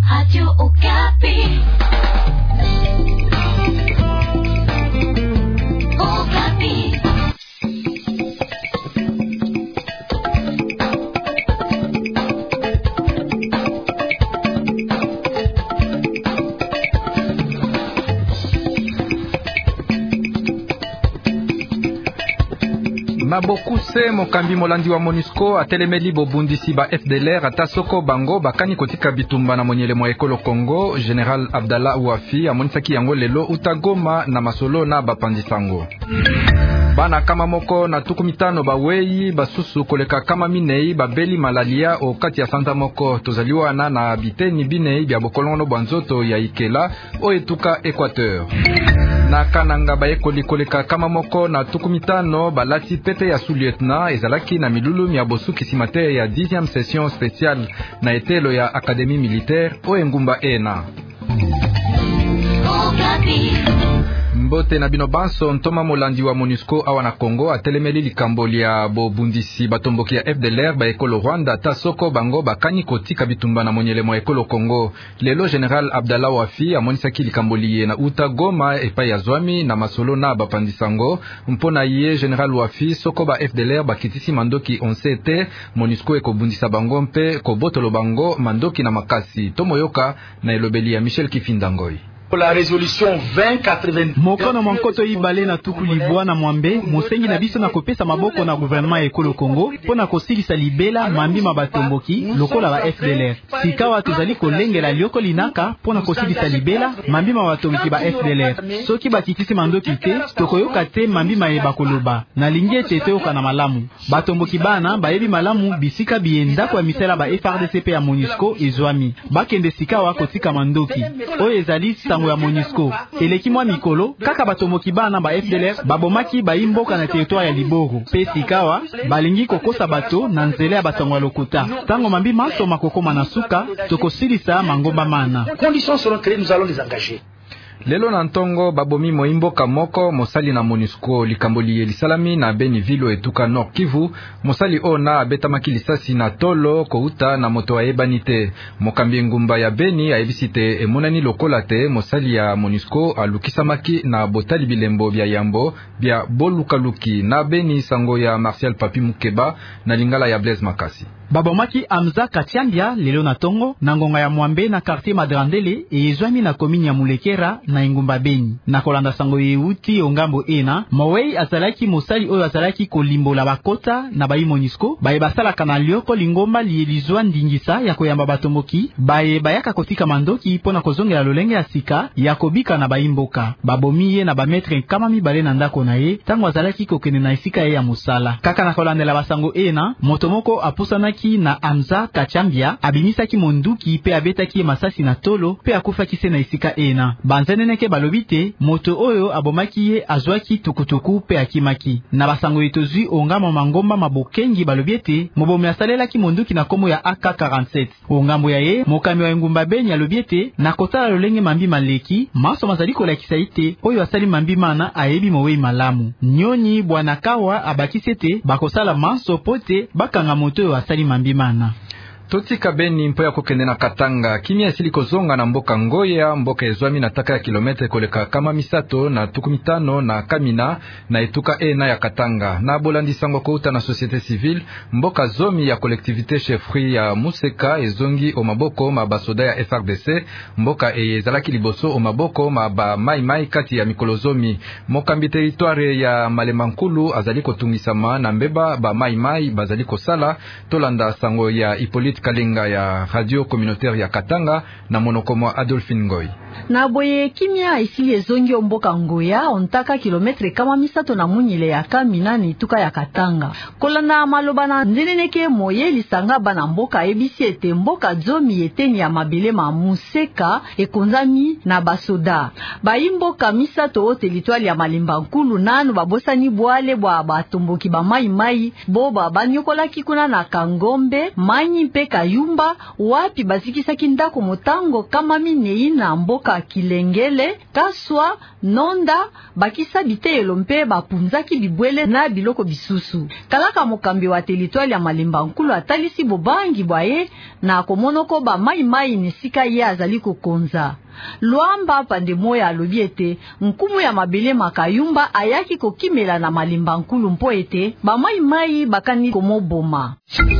Radio Okapi. Okapi. Mabokuse mokambi molandi wa MONUSCO atelemeli bobundisi ba FDLR ata soko bango bakani kotika bitumba na monyele mwa ekolo Kongo. General Abdallah Ouafi amonisaki yango lelo utagoma na masolo na bapandisango. Bana kama moko na tukumitano bawei basusu koleka kama minei babeli malaria o kati ya santa moko tozaliwa na biteni binei bya bokolongo bwanzoto ya Ikela o etuka Equateur. Na kananga baekoli koleka kama moko na tukumitano balati pete ya sous-lieutenant ezalaki na milulu ya bosuki simate ya 10e session spéciale na etelo ya Académie militaire o engumba ena. Mbote na bino banso ntoma molandi wa MONUSCO awa na Kongo atelemeli likambo ya bobundisi batomboki ya FDLR ba ekolo Rwanda ta soko bango bakani kotika bitumba na monyele mwa ekolo Kongo. Lelo General Abdallah Ouafi amonisaki likambo liye na utagoma epai ya zwami na masolo na bapandisango. Mpona ye General Ouafi soko ba FDLR bakitisi mandoki onsete MONUSCO ekobundisa bango mpe kobotolo bango mandoki na makasi. Tomoyoka na elobeli ya Michel Kifindangoi. La résolution 2080 mokono monkoto ibale na tuku libwa na mwambe mosengi na biso na kopesa maboko na gouvernement ya ekolo Kongo pona kosilisa libela mambi mabatomboki lokola ba FDLR. Sikawa tozali kolengela lioko linaka pona kosilisa libela mambi mabatomboki ba FDLR. Soki bakitisi mandoki te tokoyoka te mambi mayeba koloba na lingi ete oka na malamu. Batomboki bana bayebi malamu bisika bienda kwa misela ba FRDC ya MONUSCO ezwami bakende sikawa kotika mandoki oyo ezali sango ya MONUSCO eleki mwa mikolo kaka batomboki bana ba FDLR babomaki baimboka na territoire ya Liboro pe sikawa balingi kokosa bato na nzela ya basango ya lokuta tango mambi maso makokoma na suka tokosilisa mangomba mana. Conditions seront créées, nous allons les engager. Lelo na ntongo babomi moimboka moko mosali na MONUSCO likamboli lisalami na Beni Vilo etuka Nord Kivu. Mosali ona abetamaki lisasi na tolo kouta na moto ayebanite. Mokambi ngumba ya Beni ayebisite emonani lokola te mosali ya MONUSCO alukisamaki na botali bilembo bya yambo bya bolukaluki na Beni sango ya Martial Papi Mukeba na lingala ya Blaise Makasi. Babomaki Amza Katiandia lelo na tongo na ngonga ya Mwambe na quartier Madrandele ezwami na komini ya Mulekera na Ingumba Beni. Na kolanda sango yeuti ongambo ena mowei azalaki mosali oyo azalaki kolimbola bakota na bayi MONUSCO baye basalaka na lioko lingomba lielizwa ndingisa ya koyamba batomboki baye bayaka kotika mandoki pona kozongela lolenge ya sika ya kobika na bayimboka. Babomiye na bametre kama mibale na ndako na ye tango azalaki kokende na isika ye ya musala. Kaka na kolandela basango ena motomoko apusanaki na Amza Kachambia abimisaki monduki pe abetaki masasi na tolo pe akufaki se na isika ena. Banzeneneke balobite moto oyo abomaki ye azwaki tukutuku pe akimaki. Na basango etozwi ongamo mangomba mabokengi balobiete mobomi asalelaki monduki na komo ya AK-47. Ongambo ya ye mokami wa Ingumba Beni alobiete na kotala lolenge mambi maleki maso mazali kolakisa ite oyo asali mambi mana ayebi mowei malamu. Nyoni bwana Kawa abakisete bakosala maso pote bakanga moto oyo asali mambi mana. Totika Beni mpo ya kokende na Katanga kimia esili kozonga na mboka Ngoya mboka ezwami na taka ya kilometre koleka kama misato na tukumitano na Kamina na etuka ena ya Katanga na bolandi sango kouta na société civile mboka zomi ya collectivité chefri ya Museka ezongi o maboko mabasoda ya FRDC mboka ezalaki liboso o maboko maba mai kati ya mikolo zomi. Mokambi territoire ya Malemankulu azali kotungisama na mbeba ba mai bazali kosala tolanda sango ya Hippolyte Kalinga ya radio communautaire ya Katanga na monokomo Adolphine Ngoy. Na boye kimia isili ezongi omboka Ngoya ontaka kilometre kama misato na munyile ya Kamina ni tuka ya Katanga. Kolanda maloba na ndeneneke moye lisanga bana mboka ebisi ete mboka zomi eteni ya mabele ma Museka ekonzami na basoda. Baimboka misato o territoire ya Malemba Nkulu nanu babosani bwale bwa batomboki ba mai boba banyokola kikuna na Kangombe manyi mpe Kayumba wapi bazikisaki ndako motango kama minei na mboka mboka Kilengele, Kaswa, Nonda, bakisa biteyelo mpe bapunzaki bibwele na biloko bisusu. Kalaka mokambi wa teritwari ya Malemba Nkulu atalisi bobangi bwaye na komonoko ba mai nisika ye azali kokonza. Luamba pande moya alobi ete nkumu ya mabele makayumba ayaki kokimela na Malemba Nkulu mpo ete ba mai bakani komoboma.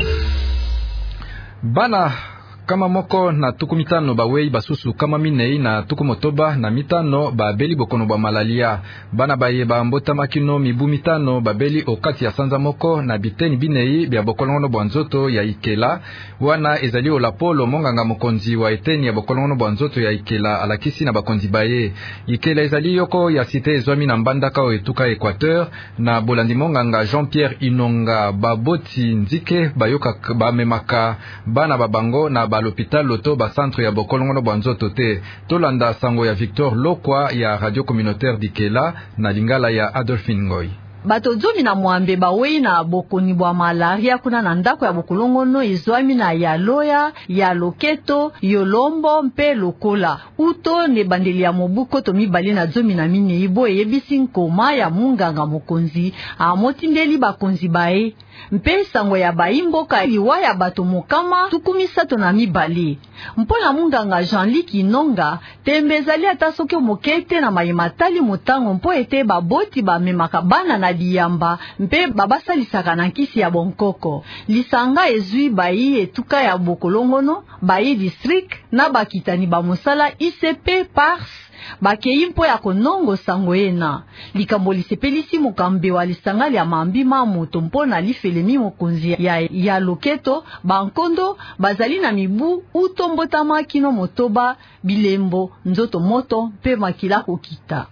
Bana kama moko na tuku mitano bawei basusu kama minei na tuku motoba na mitano babeli bokono ba malaria. Bana baye ba mbota makino mibu mitano babeli okati ya sanza moko na biteni binei bya bokolongono bwanzoto ya Ikela. Wana ezali olapolo monganga mokonzi wa eteni ya bokolongono bwanzoto ya Ikela alakisi na bakonzi baye. Ikela ezali yoko ya site ezwami na mbandaka o etuka Equateur na bolandi monganga Jean-Pierre Inonga baboti nzike bayoka bamemaka bana babango na ba l'hôpital loto ba centre ya bokolongono bwanzoto te. Tolanda sango ya Victor Lokwa ya radio communautaire d'Ikela na lingala ya Adolphine Ngoy. Bato zomi na mwambe bawei na bokoni bwa malaria kuna na ndako ya bokolongono ezwami na ya Loya, ya Loketo, Yolombo mpe Lokola. Uto ne bandeli ya mobuko to mibali na zomi na mine ibo eyebisi nkoma ya munganga mokonzi amotindeli bakonzi bae. Mpe sango ya baimboka liwa ya bato mokama tukumisato na mibali. Mpona munganga Jean-Luc Inonga tembezali ata soki mokete na mayimatali motango mpo ete baboti bamemaka bana na diyamba mpe babasalisaka na nkisi ya bonkoko. Lisanga ezwi bayi etuka ya bokolongono, bayi district na bakitani ba mosala ICP Pars bakei mpo ya konongo sango ena. Likambo lisepelisi mokambe wa lisanga ya mambi mamoto mpona lifelemi mokonzi ya Loketo bankondo bazali na mibu utombotama kino motoba bilembo nzoto moto mpe makila kokita.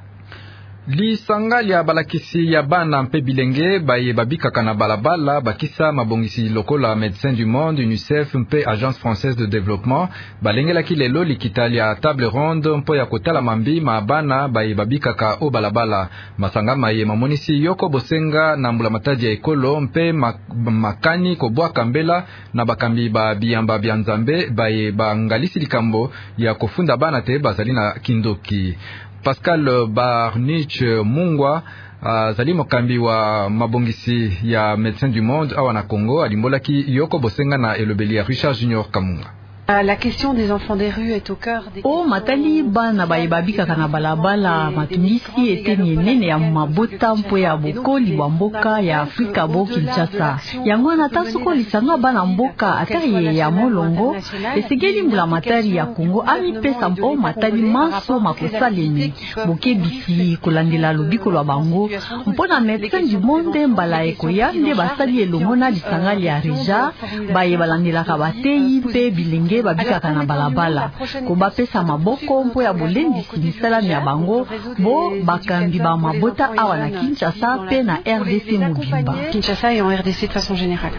Lisanga ya balakisi ya bana mpe bilenge baye babikaka na balabala bakisa mabongisi lokola Médecins du Monde, UNICEF mpe Agence Française de Développement balengelaki lelo likitali ya table ronde mpo ya kotala mambi ma bana baye babikaka o balabala. Masanga maye mamonisi yoko bosenga na mbula matadi ya ekolo mpe makani kobwaka mbela na bakambi ba biyamba bya Nzambe baye bangalisi likambo ya kofunda bana te bazali na kindoki. Pascal Barnich Mungwa zali mokambi wa mabongisi ya Médecins du Monde awa na Congo alimbolaki yoko bosenga na elobeli ya Richard Junior Kamunga. La question des enfants des rues est au cœur des... matali bana babikaka na balabala matungisi eteni enene ya mabota mpo ya bokoli bwa mboka ya Afrika bo Kinshasa. Yango na tasoko lisanga bana mboka atari ya molongo esegeli mbula matari ya Kongo amipesa mpo matali maso makosalemi bokebisi kolandela lobiko lwa bango mpona Médecins du Monde mbala ekoya nde basali elongo na lisanga ya Reja baye balandelaka bateyi mpe bilenge babikaka na balabala ko bapesa maboko mpo ya bolendisi misala ya bango bo bakambi ba mabota awa na Kinshasa pe na RDC mobimba. Kinshasa et en RDC de façon générale.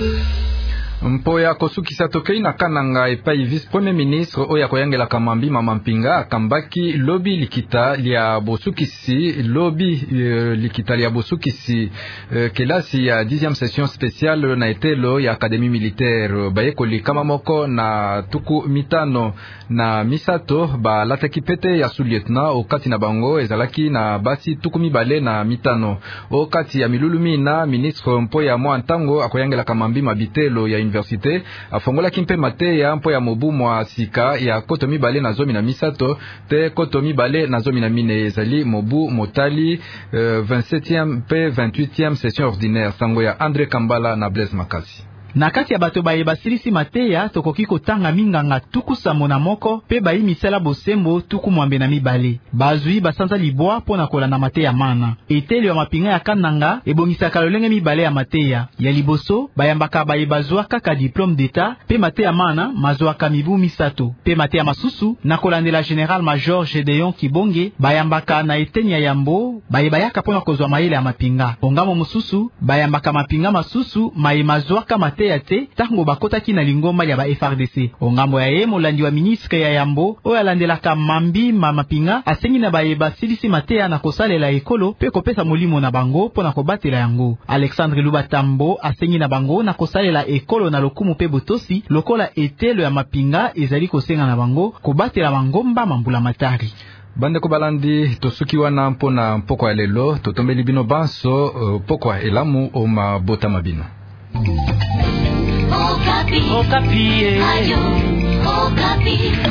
Mpo ya kosukisa tokei na kananga epai vice-premier ministre oya koyangela kamambi mamampinga akambaki lobi likita lia bosukisi kelasi ya 10e session spéciale na etelo ya Académie militaire bayekoli kama moko na tuku mitano na misato ba lataki pete ya sous-lieutenant okati na bango ezalaki na basi tuku mibale na mitano okati ya milulumi na ministre mpo ya mwa ntango akoyangela kamambi mabitelo ya université afongola kimpe mate ya mpo ya mobu mwa sika ya koto mibale na zomi na misato te koto mibale na zomi na mine ezali mobu motali 27e pe 28e session ordinaire sango ya André Kambala na Blaise Makasi. Na kati ya bato baye basilisi mateya tokoki kotanga minganga tuku samona moko pe bayi misala bosembo tuku mwambe na mibale bazui basanza libwa pona kolanda mateya mana eteli ya mapinga ya kananga ebongisaka lolenge mibale ya mateya ya liboso bayambaka baye bazwa kaka diplôme d'état pe mateya mana mazwaka mibu misato pe mateya masusu na kolandela général major Gédéon Kibonge bayambaka na eteni ya yambo baye bayaka pona kozwa mayele ya mapinga ongamo mususu bayambaka mapinga masusu maye mazwaka mateya te tango bakotaki na lingomba ya ba FRDC. Ongambo ya ye molandi wa ministre ya Yambo oyo alandelaka mambi mapinga asengi na bayeba silisi mateya na kosalela ekolo pe kopesa molimo na bango pona kobatela yango. Alexandre Lubatambo asengi na bango na kosalela ekolo na lokumu pe botosi lokola etelo ya mapinga ezali kosenga na bango kobatela bangomba mambula matari. Bande ko balandi tosuki wana mpona mpoko ya lelo totombeli bino banso poko ya elamu o mabota mabino. Okapi. Okapi. Ayo. Okapi.